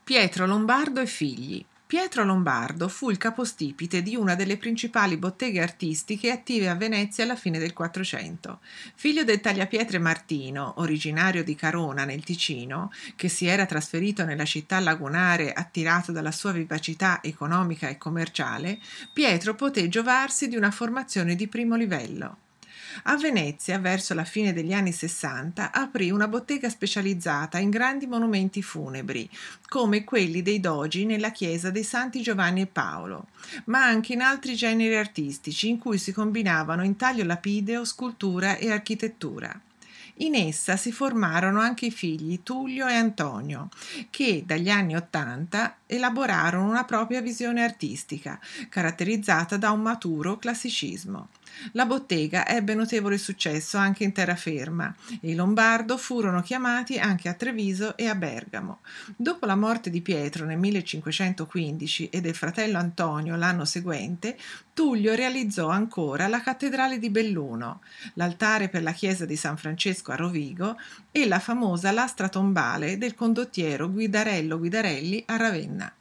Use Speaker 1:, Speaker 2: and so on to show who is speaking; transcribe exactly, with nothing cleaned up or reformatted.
Speaker 1: Pietro Lombardo e figli. Pietro Lombardo fu il capostipite di una delle principali botteghe artistiche attive a Venezia alla fine del Quattrocento. Figlio del tagliapietre Martino, originario di Carona nel Ticino, che si era trasferito nella città lagunare attirato dalla sua vivacità economica e commerciale, Pietro poté giovarsi di una formazione di primo livello. A Venezia, verso la fine degli anni sessanta, aprì una bottega specializzata in grandi monumenti funebri, come quelli dei Dogi nella chiesa dei Santi Giovanni e Paolo, ma anche in altri generi artistici in cui si combinavano intaglio lapideo, scultura e architettura. In essa si formarono anche i figli Tullio e Antonio, che dagli anni Ottanta elaborarono una propria visione artistica, caratterizzata da un maturo classicismo. La bottega ebbe notevole successo anche in terraferma e i Lombardo furono chiamati anche a Treviso e a Bergamo. Dopo la morte di Pietro nel millecinquecentoquindici e del fratello Antonio l'anno seguente, Tullio realizzò ancora la cattedrale di Belluno, l'altare per la chiesa di San Francesco a Rovigo e la famosa lastra tombale del condottiero Guidarello Guidarelli a Ravenna.